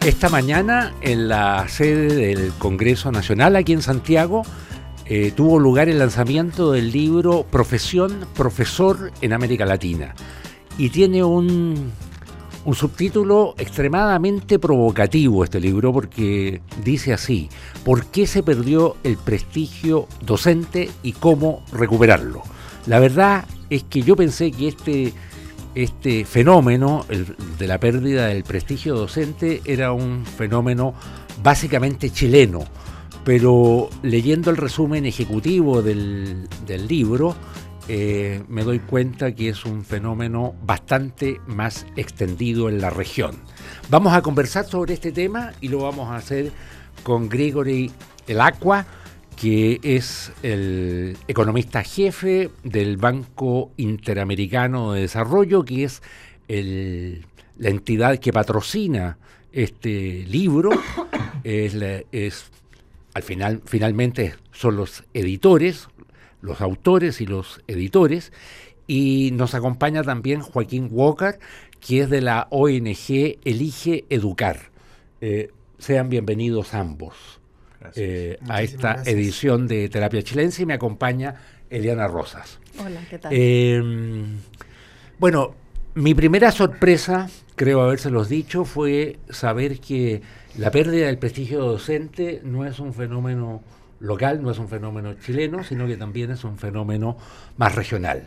Esta mañana, en la sede del Congreso Nacional, aquí en Santiago, tuvo lugar el lanzamiento del libro Profesión, Profesor en América Latina. Y tiene un subtítulo extremadamente provocativo este libro, porque dice así: ¿por qué se perdió el prestigio docente y cómo recuperarlo? La verdad es que yo pensé que este fenómeno, el de la pérdida del prestigio docente, era un fenómeno básicamente chileno, pero leyendo el resumen ejecutivo del libro, me doy cuenta que es un fenómeno bastante más extendido en la región. Vamos a conversar sobre este tema y lo vamos a hacer con Gregory Elacqua, que es el economista jefe del Banco Interamericano de Desarrollo, que es la entidad que patrocina este libro. Finalmente son los editores, los autores y los editores. Y nos acompaña también Joaquín Walker, que es de la ONG Elige Educar. Sean bienvenidos ambos. A esta edición de Terapia Chilense, y me acompaña Eliana Rosas. Hola, ¿qué tal? Bueno, mi primera sorpresa, creo habérselos dicho, fue saber que la pérdida del prestigio docente no es un fenómeno local, no es un fenómeno chileno, sino que también es un fenómeno más regional.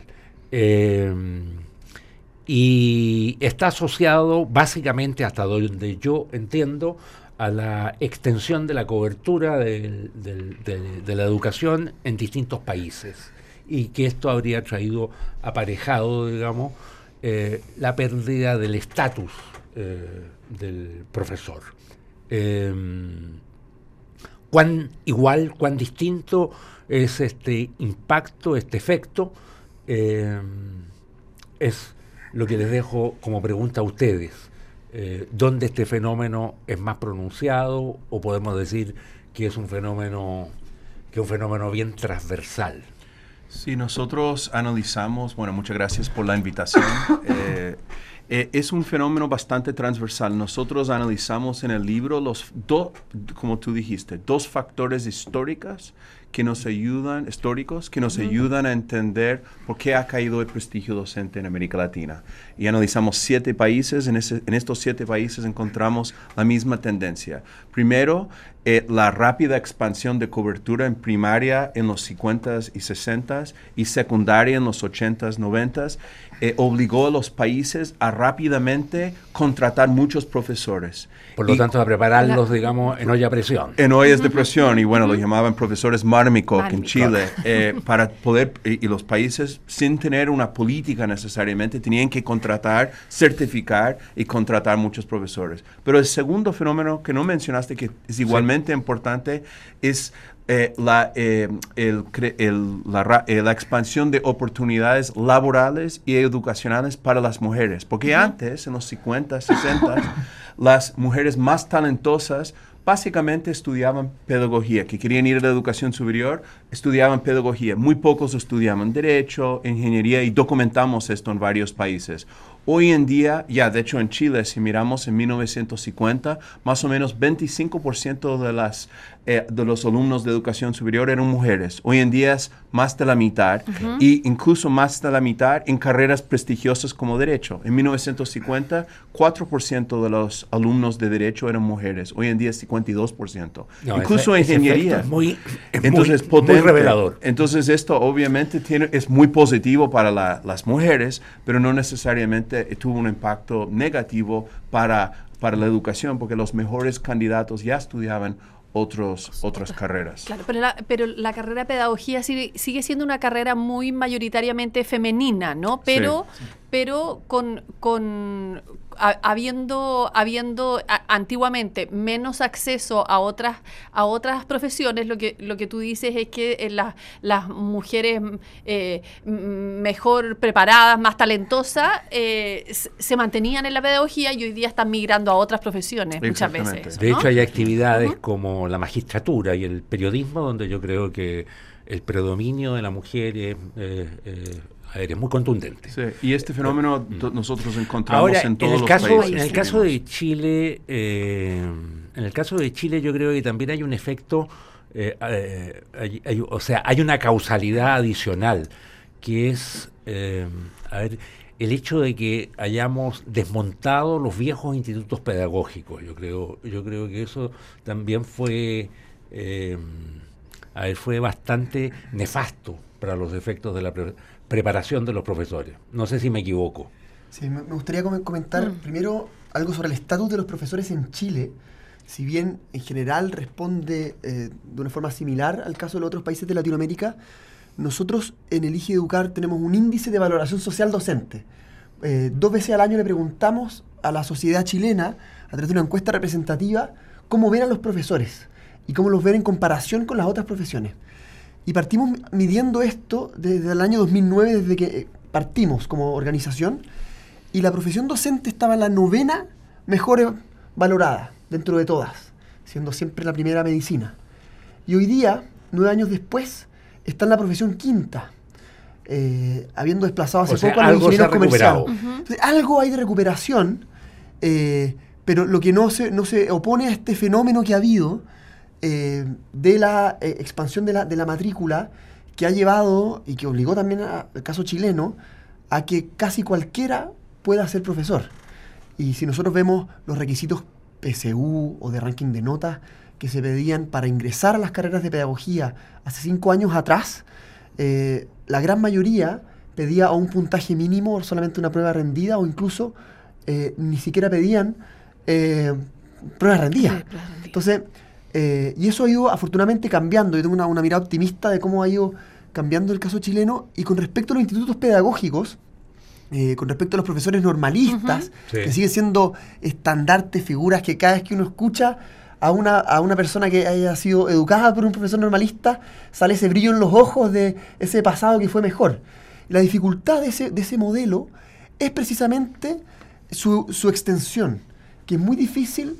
Y está asociado básicamente, hasta donde yo entiendo, a la extensión de la cobertura de la educación en distintos países, y que esto habría traído aparejado, digamos, la pérdida del estatus del profesor. ¿Cuán distinto es este impacto, este efecto? Es lo que les dejo como pregunta a ustedes. ¿Dónde este fenómeno es más pronunciado, o podemos decir que es un fenómeno bien transversal? Sí, nosotros analizamos, bueno, muchas gracias por la invitación. Es un fenómeno bastante transversal. Nosotros analizamos en el libro como tú dijiste, dos factores históricos que nos ayudan a entender por qué ha caído el prestigio docente en América Latina. Y analizamos 7 países. En estos 7 países encontramos la misma tendencia. Primero, la rápida expansión de cobertura en primaria en los 50s y 60s y secundaria en los 80s, 90s, obligó a los países a rápidamente contratar muchos profesores. Por lo tanto, a prepararlos, digamos, en olla a presión. En ollas de presión, y bueno, lo llamaban profesores Marmicoc en Chile, para poder, y los países, sin tener una política necesariamente, tenían que contratar, certificar y contratar muchos profesores. Pero el segundo fenómeno que no mencionaste, que es igualmente importante, es la expansión de oportunidades laborales y educacionales para las mujeres. Porque antes, en los 50, 60, las mujeres más talentosas básicamente estudiaban pedagogía, que querían ir a la educación superior, estudiaban pedagogía. Muy pocos estudiaban derecho, ingeniería, y documentamos esto en varios países. Hoy en día, ya de hecho en Chile, si miramos en 1950, más o menos 25% de los alumnos de educación superior eran mujeres. Hoy en día es más de la mitad, y incluso más de la mitad en carreras prestigiosas como derecho. En 1950, 4% de los alumnos de derecho eran mujeres. Hoy en día es 52%. No, incluso en ingeniería. Es muy revelador. Entonces esto obviamente es muy positivo para las mujeres, pero no necesariamente tuvo un impacto negativo para la educación, porque los mejores candidatos ya estudiaban otras carreras. Claro, pero la carrera de pedagogía sigue siendo una carrera muy mayoritariamente femenina, ¿no? Pero habiendo antiguamente menos acceso a otras profesiones, lo que tú dices es que las mujeres mejor preparadas, más talentosas, se mantenían en la pedagogía, y hoy día están migrando a otras profesiones muchas veces, ¿no? De hecho, hay actividades como la magistratura y el periodismo, donde yo creo que el predominio de la mujer es A ver, es muy contundente. Sí, y este fenómeno nosotros encontramos Ahora, en todos los países. En el caso de Chile, yo creo que también hay un efecto, hay una causalidad adicional, que es, el hecho de que hayamos desmontado los viejos institutos pedagógicos. Yo creo que eso también fue bastante nefasto para los efectos de la preparación de los profesores. No sé si me equivoco. Sí, me gustaría comentar primero algo sobre el estatus de los profesores en Chile. Si bien en general responde de una forma similar al caso de los otros países de Latinoamérica, nosotros en Elige Educar tenemos un índice de valoración social docente. 2 veces al año le preguntamos a la sociedad chilena, a través de una encuesta representativa, cómo ven a los profesores y cómo los ven en comparación con las otras profesiones. Y partimos midiendo esto desde el año 2009, desde que partimos como organización, y la profesión docente estaba en la 9ª mejor valorada dentro de todas, siendo siempre la primera medicina. Y hoy día, 9 años después, está en la profesión 5ª, habiendo desplazado hace poco a los ingenieros comerciales. Entonces, algo hay de recuperación, pero lo que no se opone a este fenómeno que ha habido de la expansión de la matrícula, que ha llevado y que obligó también al caso chileno a que casi cualquiera pueda ser profesor. Y si nosotros vemos los requisitos PSU o de ranking de notas que se pedían para ingresar a las carreras de pedagogía hace 5 años atrás, la gran mayoría pedía a un puntaje mínimo o solamente una prueba rendida, o incluso ni siquiera pedían pruebas rendidas. Entonces, y eso ha ido afortunadamente cambiando. Yo tengo una mirada optimista de cómo ha ido cambiando el caso chileno. Y con respecto a los institutos pedagógicos, con respecto a los profesores normalistas, que siguen siendo estandartes, figuras que cada vez que uno escucha a una persona que haya sido educada por un profesor normalista, sale ese brillo en los ojos de ese pasado que fue mejor. La dificultad de ese modelo es precisamente su extensión, que es muy difícil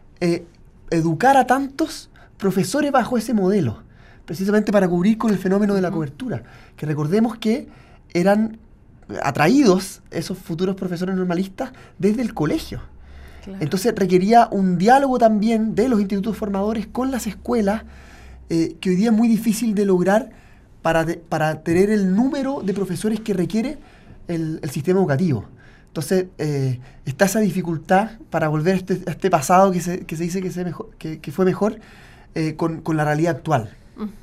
educar a tantos profesores bajo ese modelo, precisamente para cubrir con el fenómeno de la cobertura, que recordemos que eran atraídos esos futuros profesores normalistas desde el colegio. Claro. Entonces requería un diálogo también de los institutos formadores con las escuelas, que hoy día es muy difícil de lograr para tener el número de profesores que requiere el sistema educativo. Entonces, está esa dificultad para volver a este pasado que se dice que fue mejor con la realidad actual.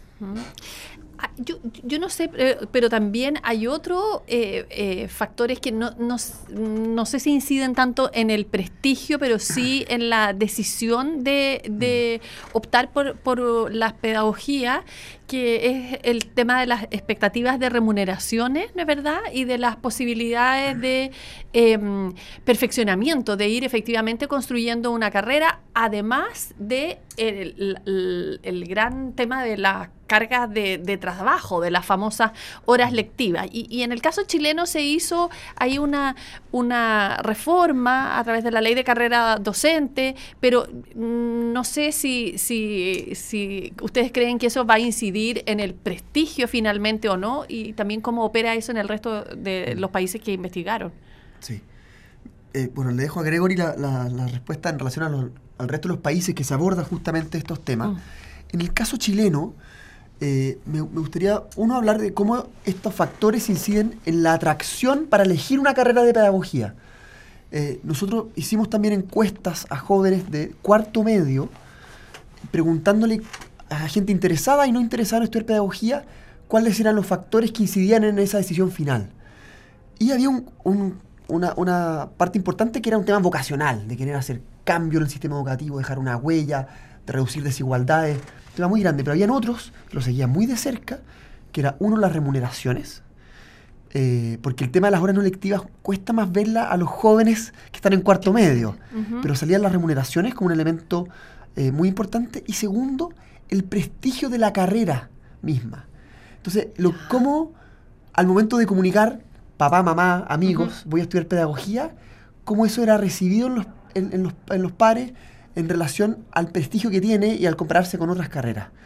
Yo no sé, pero también hay otros factores que no sé si inciden tanto en el prestigio, pero sí en la decisión de optar por las pedagogías, que es el tema de las expectativas de remuneraciones, ¿no es verdad? Y de las posibilidades de perfeccionamiento, de ir efectivamente construyendo una carrera, además de el gran tema de las cargas de trabajo, de las famosas horas lectivas. Y en el caso chileno se hizo ahí una reforma a través de la ley de carrera docente, pero no sé si ustedes creen que eso va a incidir en el prestigio finalmente o no, y también cómo opera eso en el resto de los países que investigaron. Sí. Bueno, le dejo a Gregory la respuesta en relación al resto de los países que se abordan justamente estos temas. En el caso chileno, me gustaría, hablar de cómo estos factores inciden en la atracción para elegir una carrera de pedagogía. Nosotros hicimos también encuestas a jóvenes de 4º medio, preguntándole a gente interesada y no interesada en estudiar pedagogía cuáles eran los factores que incidían en esa decisión final. Y había una parte importante que era un tema vocacional, de querer hacer cambio en el sistema educativo, dejar una huella, de reducir desigualdades, un tema muy grande. Pero habían otros que lo seguían muy de cerca, que era las remuneraciones, porque el tema de las horas no lectivas cuesta más verla a los jóvenes que están en 4º medio, pero salían las remuneraciones como un elemento muy importante. Y segundo, el prestigio de la carrera misma. Entonces, cómo al momento de comunicar, papá, mamá, amigos, voy a estudiar pedagogía, cómo eso era recibido en los pares en relación al prestigio que tiene y al compararse con otras carreras.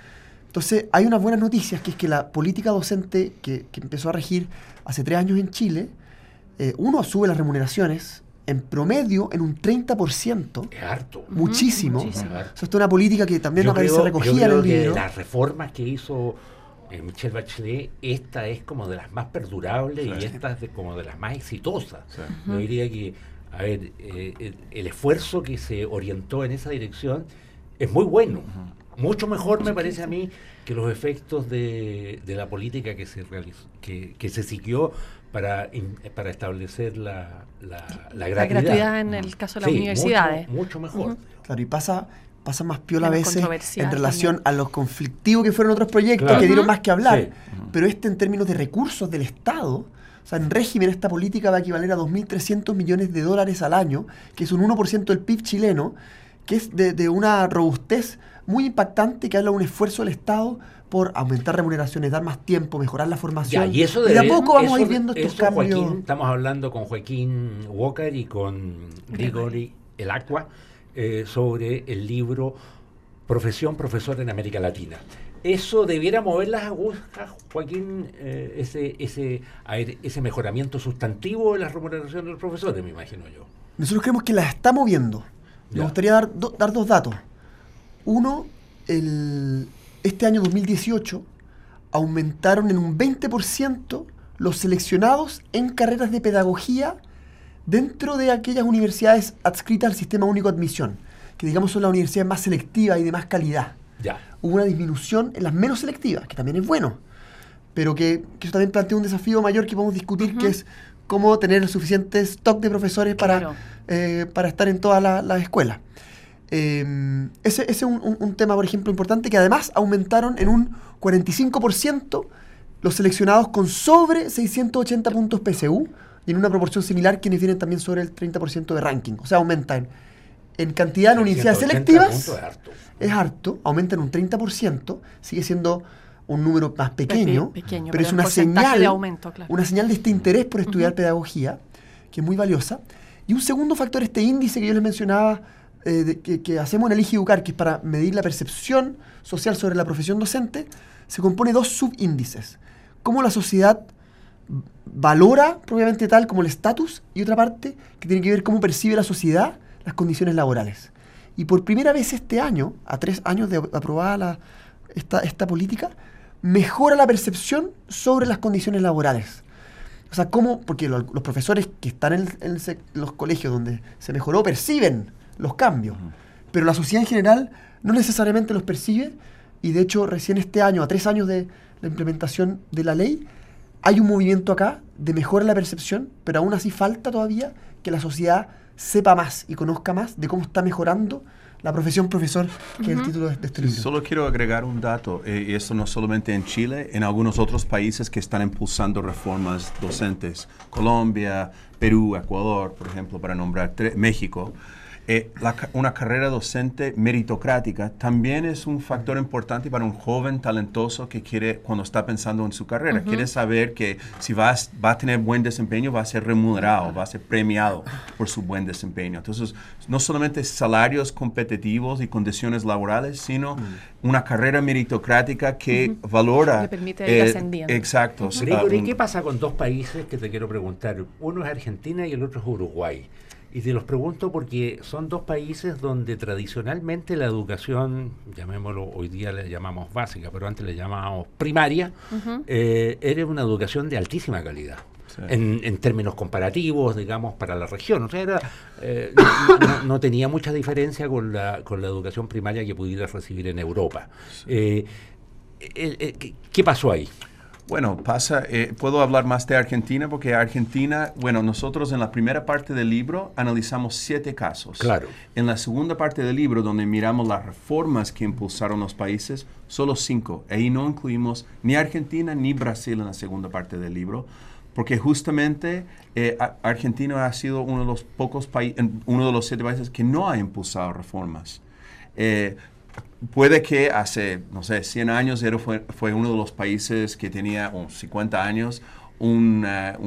Entonces, hay unas buenas noticias, que es que la política docente que empezó a regir hace 3 años en Chile, uno, sube las remuneraciones en promedio en un 30%. Es harto. Muchísimo. Muchísimo. O sea, esto es una política que también Yo aparece creo recogida en que el de libro. las reformas que hizo Michelle Bachelet, esta es como de las más perdurables y esta es como de las más exitosas. Sí. Yo diría que, a ver, el esfuerzo que se orientó en esa dirección es muy bueno. Mucho mejor me parece a mí que los efectos de la política que se realizó, que se siguió para establecer la La gratuidad. gratuidad en el caso de las Sí, universidades. mucho mejor. Claro, y pasa más piola a Menos veces controversial en relación también. a los conflictivos que fueron otros proyectos Claro. que dieron más que hablar. Sí. Pero en términos de recursos del Estado, o sea, en régimen esta política va a equivaler a 2.300 millones de dólares al año, que es un 1% del PIB chileno, que es de una robustez muy impactante, que habla de un esfuerzo del Estado por aumentar remuneraciones, dar más tiempo, mejorar la formación. Y eso de a poco vamos a ir viendo estos eso, cambios. Joaquín, estamos hablando con Joaquín Walker y con Grigori El Aqua sobre el libro Profesión Profesor en América Latina. Eso debiera mover las agujas, Joaquín, ese mejoramiento sustantivo de las remuneraciones de los profesores, me imagino yo. Nosotros creemos que las está moviendo. Me Ya. gustaría dar 2 datos. Uno, este año 2018 aumentaron en un 20% los seleccionados en carreras de pedagogía dentro de aquellas universidades adscritas al Sistema Único de Admisión, que digamos son las universidades más selectivas y de más calidad. Ya. Hubo una disminución en las menos selectivas, que también es bueno, pero que eso también plantea un desafío mayor que podemos discutir, que es cómo tener el suficiente stock de profesores Claro. para estar en todas las escuelas. Ese es un tema, por ejemplo, importante, que además aumentaron en un 45% los seleccionados con sobre 680 puntos PSU y en una proporción similar quienes vienen también sobre el 30% de ranking. O sea, aumentan en cantidad de universidades 180 selectivas. puntos es harto. Es harto, aumenta en un 30%, sigue siendo un número más pequeño, Pequeño, pero es el una porcentaje señal, de aumento, claro. una señal de este interés por estudiar pedagogía, que es muy valiosa. Y un segundo factor, este índice que yo les mencionaba, que hacemos en el IGEDUCAR, que es para medir la percepción social sobre la profesión docente, se compone de 2 subíndices. Cómo la sociedad valora, propiamente tal, como el estatus, y otra parte que tiene que ver cómo percibe la sociedad las condiciones laborales. Y por primera vez este año, a 3 años de aprobada esta política, mejora la percepción sobre las condiciones laborales. O sea, ¿cómo? Porque los profesores que están en los colegios donde se mejoró perciben los cambios, pero la sociedad en general no necesariamente los percibe, y de hecho recién este año, a 3 años de la implementación de la ley, hay un movimiento acá de mejora en la percepción, pero aún así falta todavía que la sociedad sepa más y conozca más de cómo está mejorando la profesión profesor, que es el título de este libro. Solo quiero agregar un dato, y esto no solamente en Chile, en algunos otros países que están impulsando reformas docentes, Colombia, Perú, Ecuador, por ejemplo, para nombrar México. Una carrera docente meritocrática también es un factor importante para un joven talentoso que quiere, cuando está pensando en su carrera, quiere saber que si va a tener buen desempeño, va a ser remunerado, va a ser premiado por su buen desempeño. Entonces, no solamente salarios competitivos y condiciones laborales, sino una carrera meritocrática que valora... Le permite ir ascendiendo. Exacto. Grigori, ¿qué pasa con 2 países que te quiero preguntar? Uno es Argentina y el otro es Uruguay. Y te los pregunto porque son 2 países donde tradicionalmente la educación, llamémoslo, hoy día le llamamos básica, pero antes le llamábamos primaria, era una educación de altísima calidad. Sí. En términos comparativos, digamos, para la región. O sea, no tenía mucha diferencia con la educación primaria que pudieras recibir en Europa. Sí. ¿Qué pasó ahí? Bueno, puedo hablar más de Argentina porque Argentina, bueno, nosotros en la primera parte del libro analizamos 7 casos. Claro. En la segunda parte del libro, donde miramos las reformas que impulsaron los países, solo 5. Ahí no incluimos ni Argentina ni Brasil en la segunda parte del libro, porque justamente Argentina ha sido uno de los pocos países, uno de los 7 países que no ha impulsado reformas. Puede que hace, no sé, 100 años fue uno de los países que tenía 50 años, un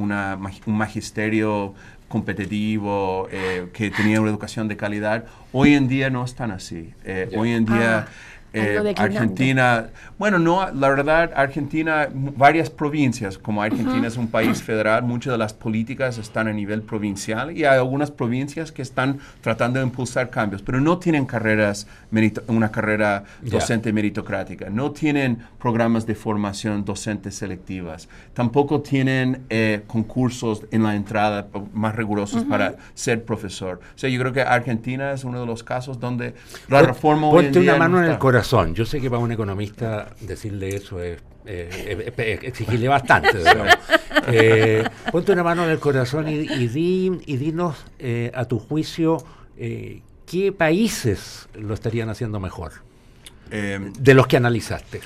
magisterio competitivo, que tenía una educación de calidad. Hoy en día no es tan así. Hoy en día ido declinando. Argentina, bueno, no, la verdad, Argentina, varias provincias, como Argentina es un país federal, muchas de las políticas están a nivel provincial y hay algunas provincias que están tratando de impulsar cambios, pero no tienen una carrera docente meritocrática, no tienen programas de formación docente selectivas, tampoco tienen concursos en la entrada más rigurosos para ser profesor. O sea, yo creo que Argentina es uno de los casos donde la reforma hoy en Ponte día una mano no en el está. corazón. Yo sé que para un economista decirle eso es exigirle bastante. Ponte una mano en el corazón y dinos, a tu juicio, ¿qué países lo estarían haciendo mejor de los que analizaste?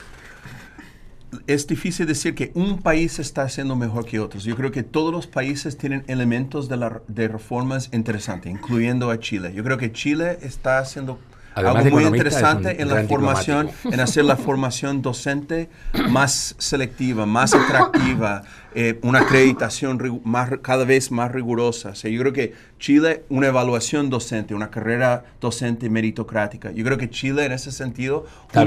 Es difícil decir que un país está haciendo mejor que otros. Yo creo que todos los países tienen elementos de reformas interesantes, incluyendo a Chile. Yo creo que Chile está haciendo Además algo muy economista, interesante en la gran formación, diplomático. en hacer la formación docente más selectiva, más atractiva, una acreditación cada vez más rigurosa. O sea, yo creo que Chile, una evaluación docente, una carrera docente meritocrática. Yo creo que Chile en ese sentido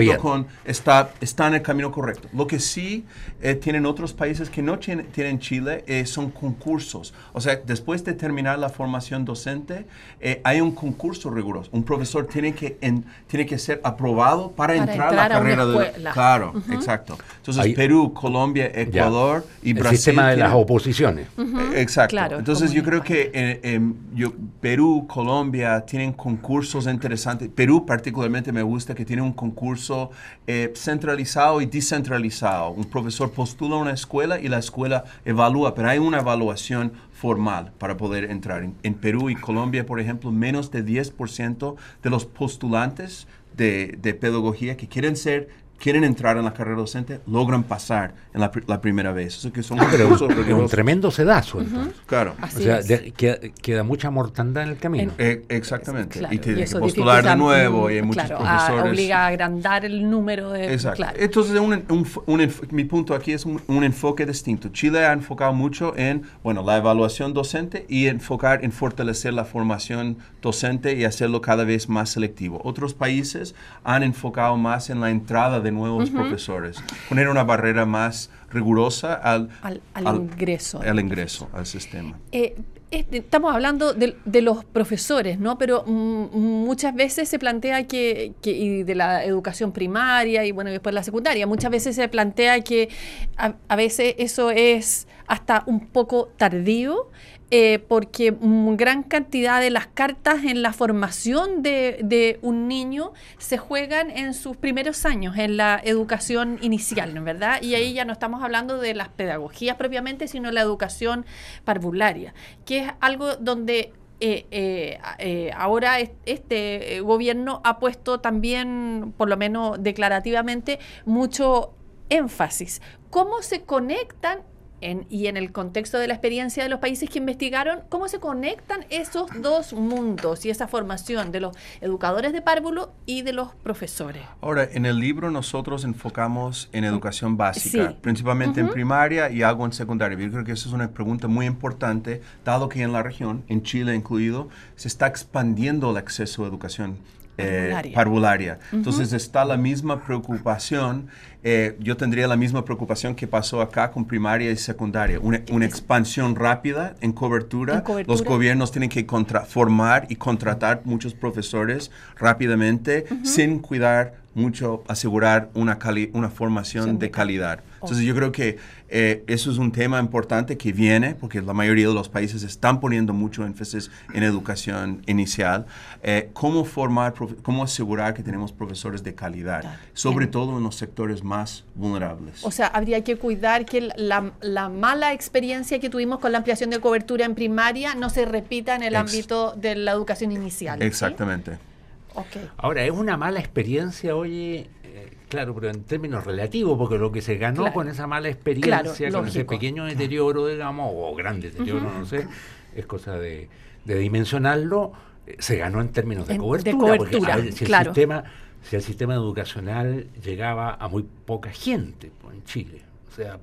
está en el camino correcto. Lo que sí tienen otros países que no tienen Chile son concursos. O sea, después de terminar la formación docente, hay un concurso riguroso. Un profesor tiene que ser aprobado para entrar a la carrera de... Claro, exacto. Entonces, Perú, Colombia, Ecuador y Brasil. El sistema de las oposiciones. Exacto. Claro, entonces, yo creo que Perú, Colombia tienen concursos interesantes. Perú particularmente me gusta que tiene un concurso centralizado y descentralizado. Un profesor postula a una escuela y la escuela evalúa, pero hay una evaluación formal para poder entrar. En Perú y Colombia, por ejemplo, menos de 10% de los postulantes de pedagogía que quieren entrar en la carrera docente, logran pasar en la primera vez. Eso que son un tremendo sedazo. Entonces. Claro. Así queda mucha mortandad en el camino. Exactamente. Claro, y tienes que eso postular de dificulta, nuevo y hay muchos profesores. Obliga a agrandar el número de... Exacto. Claro. Entonces, mi punto aquí es un enfoque distinto. Chile ha enfocado mucho en la evaluación docente y enfocar en fortalecer la formación docente y hacerlo cada vez más selectivo. Otros países han enfocado más en la entrada de nuevos profesores, poner una barrera más rigurosa al ingreso. Al ingreso al sistema. Estamos hablando de los profesores, ¿no? Pero muchas veces se plantea y de la educación primaria y después la secundaria, muchas veces se plantea que a veces eso es hasta un poco tardío, porque gran cantidad de las cartas en la formación de un niño se juegan en sus primeros años, en la educación inicial, ¿no es verdad? Y ahí ya no estamos hablando de las pedagogías propiamente, sino la educación parvularia, que es algo donde ahora este gobierno ha puesto también, por lo menos declarativamente, mucho énfasis. ¿Cómo se conectan? Y en el contexto de la experiencia de los países que investigaron, ¿cómo se conectan esos dos mundos y esa formación de los educadores de párvulo y de los profesores? Ahora, en el libro nosotros enfocamos en educación básica, principalmente en primaria y algo en secundaria. Yo creo que esa es una pregunta muy importante, dado que en la región, en Chile incluido, se está expandiendo el acceso a educación parvularia. Entonces está la misma preocupación, yo tendría la misma preocupación que pasó acá con primaria y secundaria, una expansión rápida en cobertura. Los gobiernos tienen que formar y contratar muchos profesores rápidamente sin cuidar mucho, asegurar una formación de calidad. Entonces yo creo que eso es un tema importante que viene, porque la mayoría de los países están poniendo mucho énfasis en educación inicial. Cómo asegurar que tenemos profesores de calidad, sobre todo en los sectores más vulnerables. O sea, habría que cuidar que la mala experiencia que tuvimos con la ampliación de cobertura en primaria no se repita en el ámbito de la educación inicial. Exactamente. ¿Sí? Okay. Ahora, es una mala experiencia, oye, claro, pero en términos relativos, porque lo que se ganó con esa mala experiencia, con ese pequeño deterioro, digamos, o gran deterioro, no sé, es cosa de dimensionarlo, se ganó en términos de cobertura. Porque, si el sistema educacional llegaba a muy poca gente en Chile. O O sea,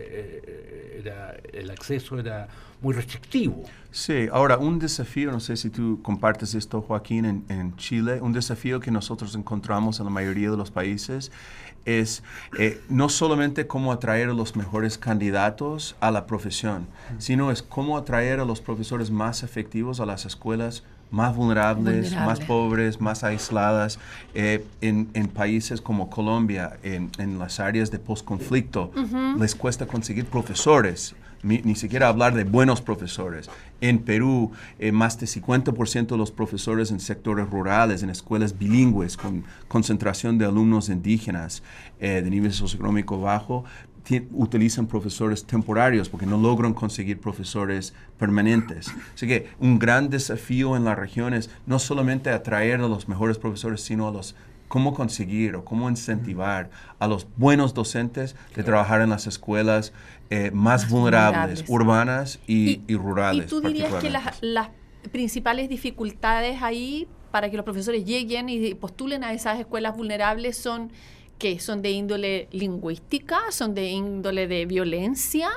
el acceso era muy restrictivo. Sí, ahora un desafío, no sé si tú compartes esto, Joaquín, en Chile, un desafío que nosotros encontramos en la mayoría de los países es no solamente cómo atraer a los mejores candidatos a la profesión, sino es cómo atraer a los profesores más efectivos a las escuelas más vulnerables, más pobres, más aisladas, en países como Colombia, en las áreas de posconflicto, les cuesta conseguir profesores, ni siquiera hablar de buenos profesores. En Perú, más de 50% de los profesores en sectores rurales, en escuelas bilingües, con concentración de alumnos indígenas de nivel socioeconómico bajo, utilizan profesores temporarios porque no logran conseguir profesores permanentes. Así que un gran desafío en la región es no solamente atraer a los mejores profesores, sino a los cómo conseguir o cómo incentivar a los buenos docentes de trabajar en las escuelas más vulnerables, urbanas y rurales. ¿Y tú dirías que las principales dificultades ahí para que los profesores lleguen y postulen a esas escuelas vulnerables son ¿qué? ¿Son de índole lingüística? ¿Son de índole de violencia?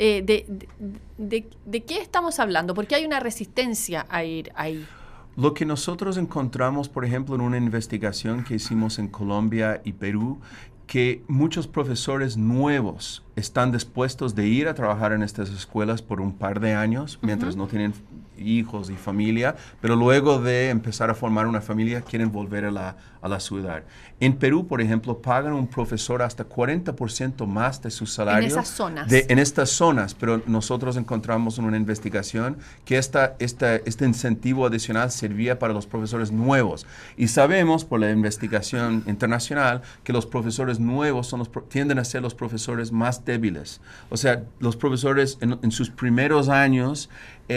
¿De qué estamos hablando? Porque hay una resistencia a ir ahí. Lo que nosotros encontramos, por ejemplo, en una investigación que hicimos en Colombia y Perú, que muchos profesores nuevos están dispuestos de ir a trabajar en estas escuelas por un par de años, mientras no tienen hijos y familia, pero luego de empezar a formar una familia quieren volver a la ciudad. En Perú, por ejemplo, pagan un profesor hasta 40% más de su salario. En esas zonas. En estas zonas, pero nosotros encontramos en una investigación que este incentivo adicional servía para los profesores nuevos. Y sabemos por la investigación internacional que los profesores nuevos tienden a ser los profesores más débiles. O sea, los profesores en sus primeros años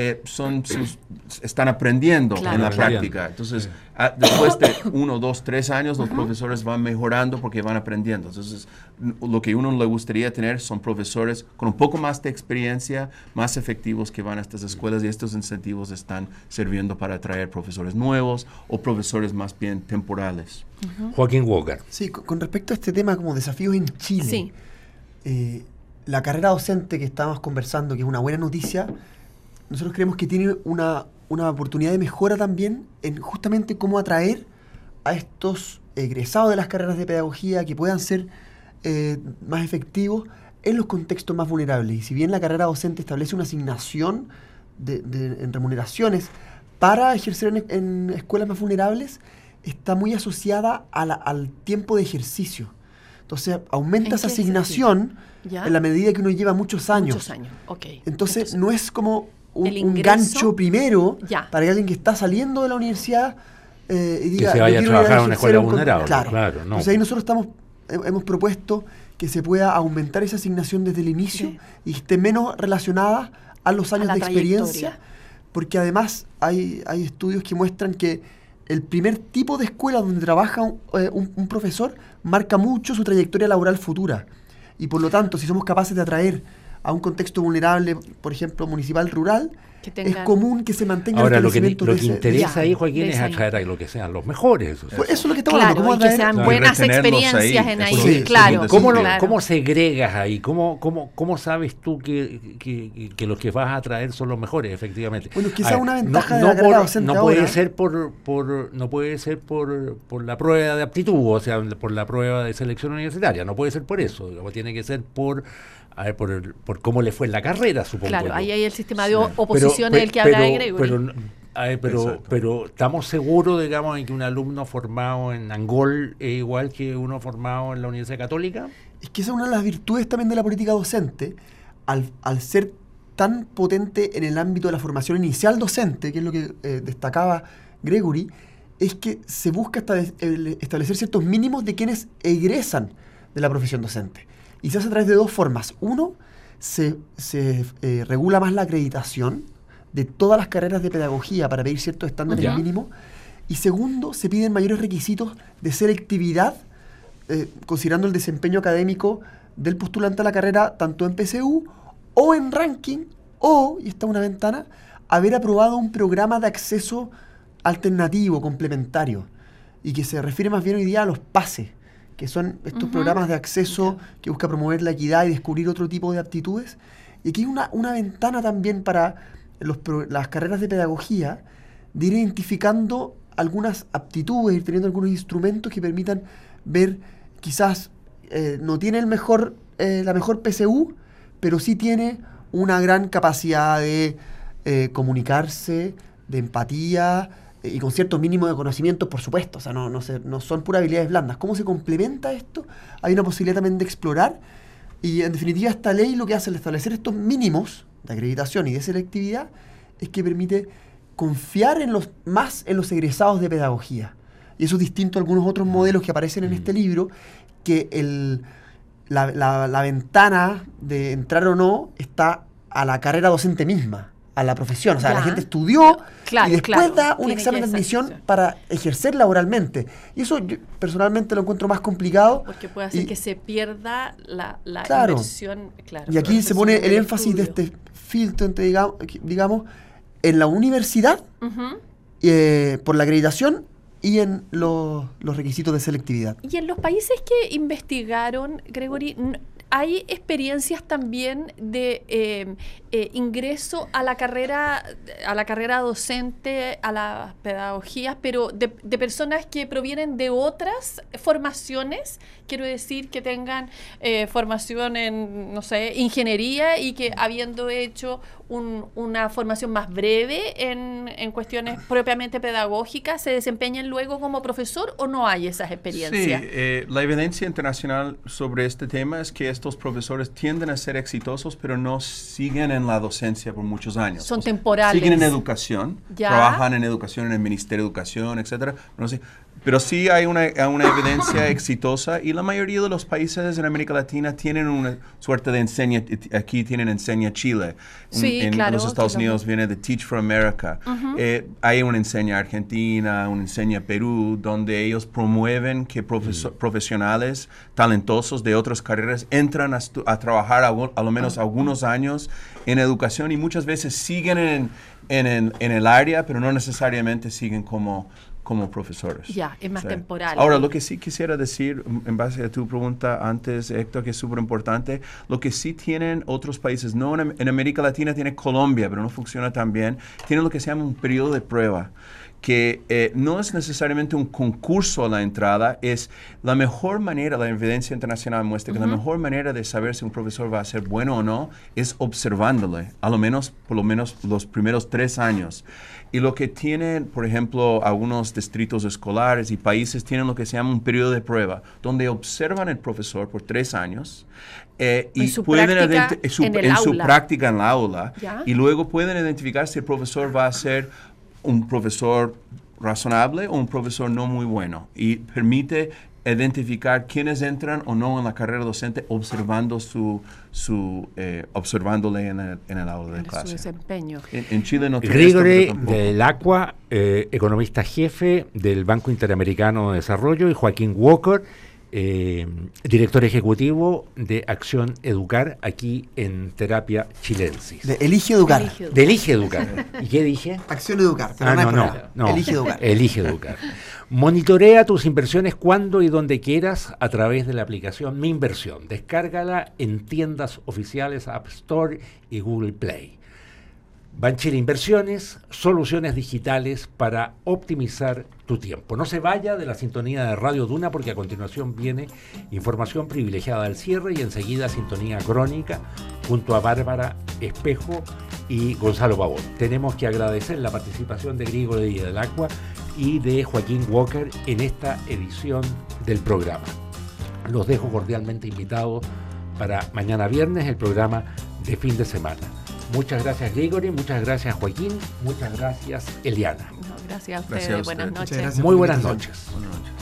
están aprendiendo en la práctica. Entonces, después de 1, 2, 3 años, los profesores van mejorando porque van aprendiendo. Entonces, lo que uno le gustaría tener son profesores con un poco más de experiencia, más efectivos que van a estas escuelas, y estos incentivos están sirviendo para atraer profesores nuevos o profesores más bien temporales. Joaquín Walker. Sí, con respecto a este tema como desafíos en Chile, la carrera docente que estábamos conversando, que es una buena noticia, nosotros creemos que tiene una oportunidad de mejora también en justamente cómo atraer a estos egresados de las carreras de pedagogía que puedan ser más efectivos en los contextos más vulnerables. Y si bien la carrera docente establece una asignación en remuneraciones para ejercer en escuelas más vulnerables, está muy asociada al tiempo de ejercicio. Entonces aumenta esa asignación en la medida que uno lleva muchos años. Muchos años, ok. Entonces no es como un gancho primero para alguien que está saliendo de la universidad y diga, que se vaya a trabajar en una escuela vulnerable. Claro, no. Entonces ahí nosotros hemos propuesto que se pueda aumentar esa asignación desde el inicio y esté menos relacionada a los años de experiencia, porque además hay estudios que muestran que el primer tipo de escuela donde trabaja un profesor marca mucho su trayectoria laboral futura. Y por lo tanto, si somos capaces de atraer a un contexto vulnerable, por ejemplo, municipal, rural, es común que se mantenga ahora, el crecimiento lo que interesa ahí, Joaquín, es atraer a lo que sean los mejores. O sea, pues eso es lo que estamos hablando. Y que sean buenas experiencias en ahí. Sí, claro. ¿Cómo segregas ahí? ¿Cómo sabes tú que los que vas a atraer son los mejores, efectivamente? Bueno, quizá una ventaja de la carrera docente no puede ser no puede ser por la prueba de aptitud, o sea, por la prueba de selección universitaria. No puede ser por eso. Tiene que ser por cómo le fue en la carrera, supongo. Claro, yo. Ahí hay el sistema de oposición del que habla de Gregory. Pero estamos seguros, digamos, en que un alumno formado en Angol es igual que uno formado en la Universidad Católica. Es que esa es una de las virtudes también de la política docente, al ser tan potente en el ámbito de la formación inicial docente, que es lo que destacaba Gregory, es que se busca establecer ciertos mínimos de quienes egresan de la profesión docente. Y se hace a través de dos formas. Uno, se regula más la acreditación de todas las carreras de pedagogía para pedir ciertos estándares mínimos. Y segundo, se piden mayores requisitos de selectividad, considerando el desempeño académico del postulante a la carrera, tanto en PSU o en ranking, o, y esta es una ventana, haber aprobado un programa de acceso alternativo, complementario, y que se refiere más bien hoy día a los PASE, que son estos programas de acceso que busca promover la equidad y descubrir otro tipo de aptitudes. Y aquí hay una ventana también para las carreras de pedagogía, de ir identificando algunas aptitudes, ir teniendo algunos instrumentos que permitan ver, quizás no tiene la mejor PSU, pero sí tiene una gran capacidad de comunicarse, de empatía, y con cierto mínimo de conocimiento, por supuesto. O sea, no son puras habilidades blandas. ¿Cómo se complementa esto? Hay una posibilidad también de explorar, y en definitiva esta ley lo que hace al establecer estos mínimos de acreditación y de selectividad es que permite confiar más en los egresados de pedagogía. Y eso es distinto a algunos otros modelos que aparecen en este libro, que la ventana de entrar o no está a la carrera docente misma, a la profesión. O sea, la gente estudió y después da un examen de admisión para ejercer laboralmente. Y eso yo personalmente lo encuentro más complicado. Porque puede hacer que se pierda la inversión. Claro, y aquí se pone el énfasis de este filtro entre, digamos, en la universidad, por la acreditación, y en los requisitos de selectividad. Y en los países que investigaron, Gregory, hay experiencias también de ingreso a la carrera docente, a las pedagogías, pero de personas que provienen de otras formaciones. Quiero decir, que tengan formación en, no sé, ingeniería, y que habiendo hecho una formación más breve en cuestiones propiamente pedagógicas, se desempeñen luego como profesor, ¿o no hay esas experiencias? Sí, la evidencia internacional sobre este tema es que estos profesores tienden a ser exitosos, pero no siguen en la docencia por muchos años. Son temporales. Siguen en educación, trabajan en educación, en el Ministerio de Educación, etcétera. Pero sí hay una evidencia exitosa, y la mayoría de los países en América Latina tienen una suerte de enseña. Aquí tienen Enseña Chile. En los Estados Unidos viene de Teach for America. Hay una Enseña Argentina, una Enseña Perú, donde ellos promueven que profesionales talentosos de otras carreras entran a trabajar a lo menos algunos años en educación, y muchas veces siguen en el área, pero no necesariamente siguen como profesores. Ya, es más temporal. Ahora, lo que sí quisiera decir, en base a tu pregunta antes, Héctor, que es súper importante, lo que sí tienen otros países, no en América Latina tiene Colombia, pero no funciona tan bien, tienen lo que se llama un periodo de prueba, que no es necesariamente un concurso a la entrada, es la mejor manera, la evidencia internacional muestra que la mejor manera de saber si un profesor va a ser bueno o no es observándole, por lo menos los primeros 3 años. Y lo que tienen, por ejemplo, algunos distritos escolares y países tienen lo que se llama un periodo de prueba, donde observan al profesor por 3 años y pueden en su práctica en la aula, y luego pueden identificar si el profesor va a ser un profesor razonable o un profesor no muy bueno, y permite identificar quiénes entran o no en la carrera docente observándole en el aula de clase. Su desempeño. En Chile no tiene Gregory del Acqua, economista jefe del Banco Interamericano de Desarrollo, y Joaquín Walker, director ejecutivo de Acción Educar, aquí en Terapia Chilensis. De Elige Educar. De Elige Educar. ¿Y qué dije? Acción Educar. No. Elige Educar. Elige Educar. Monitorea tus inversiones cuando y donde quieras a través de la aplicación Mi Inversión. Descárgala en tiendas oficiales App Store y Google Play. Banchile Inversiones, soluciones digitales para optimizar tu tiempo. No se vaya de la sintonía de Radio Duna, porque a continuación viene información privilegiada al cierre, y enseguida sintonía crónica junto a Bárbara Espejo y Gonzalo Pavón. Tenemos que agradecer la participación de Gregory del Acqua y de Joaquín Walker en esta edición del programa. Los dejo cordialmente invitados para mañana viernes, el programa de fin de semana. Muchas gracias, Gregory, muchas gracias, Joaquín, muchas gracias, Eliana. Gracias a ustedes, buenas noches. Muy buenas noches. Buenas noches.